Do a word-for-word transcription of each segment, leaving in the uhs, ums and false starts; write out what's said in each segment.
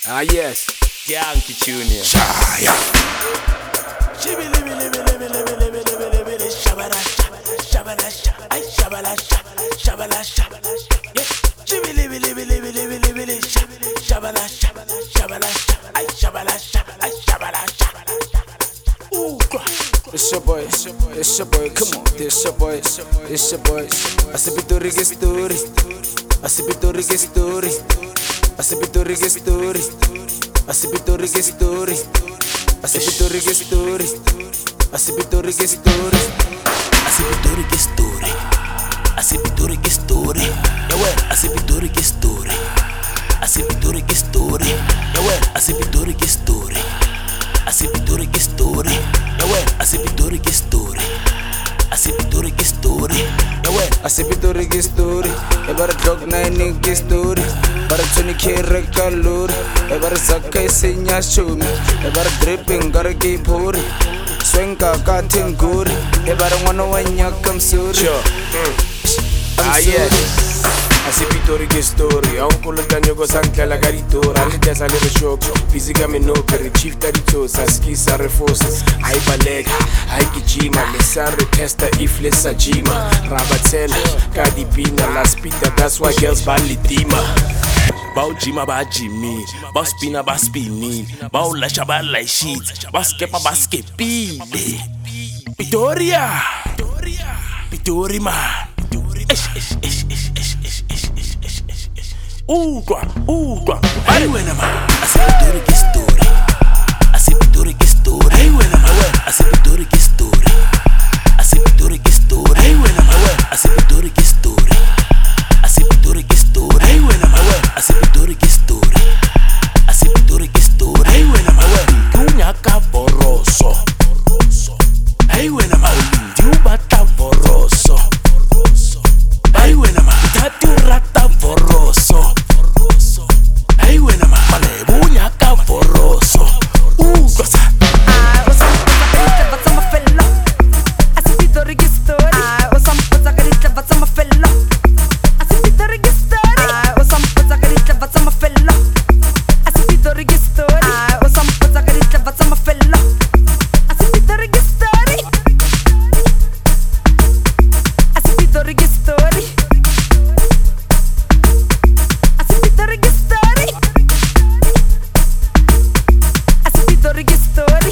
Ah yes, Yankee Junior Shaya. It's your boy, it's your boy, come on, this your boy, it's your boy. I said Pitori get story, I said Pitori get story, I said Pitori get story, I said Pitori get story, I said Pitori get story, I said Pitori get story, I said Pitori get story, I said Pitori get story, yeah well, I said Pitori get story, I said Pitori get story, yeah well, I said Pitori get story. I see Pitori get story, yeah well. I see Pitori get story, I see Pitori get story, yeah well. I said Pitori get story, ever dog nine get story, ever Tony K calor, ever Zaka senya show me, ever dripping gotta keep pouring, swenka cutting good, ever wanna when you come sorry. Sure. Mm. Ah yes. I see Pitori get story. Uncle Daniel goes and tell a garitora. I let us a little shock. Physical no carry chief taritos. Askis are reforces. I baleg. I gijima. Lesare testa if lesa jima. Rabatel. Kadipina. La spita. That's why girls balitima. Bao jima ba jimmy. Bao spina ba spinning. Bao lasha ba like shit. Bao skepa ba skepide. Pitoria. Pitori man. Ish ish ish ish ish ish ish ish ish ish ish. Ooh, gwa, ooh, gwa. Hey, when I'm I see Pitori get story, I see Pitori get story. Hey, when I'm I see Pitori get story, I see Pitori get story. Hey, when I'm I see Pitori get story, I see Pitori get story. Hey, when I'm I see Pitori get story, I see Pitori get story. Hey, when I'm Dunya ka boroso. Hey, when I'm you bata boroso. Hey, when I'm tatu rata boroso. Hey, when I'm malebunya ka boroso. Ooh, gosa. I was some but some fella. I see Pitori get story. I was some but some fella. I see Pitori get story. I was some but some fella. I see Pitori get story. I was some but some fella. I see Pitori get story. I see Pitori get story. I see Pitori get story. I see Pitori get story.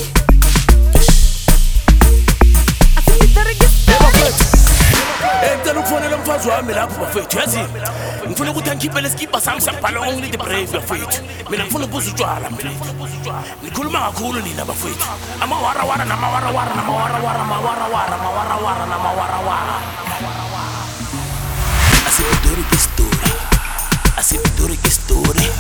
I see Pitori get story. Ngicela ukufonela umfazi wami lapho bafethu yazi ngifuna ukuthi angikhiphele skipa sami saphala only the brave bafethu mina ngifuna ukubuza utshwala mfethu ngikhuluma kakhulu nina bafethu amawara wara namawara wara namawara wara mawara wara mawara wara namawara wara I see Pitori get story, I see Pitori get story,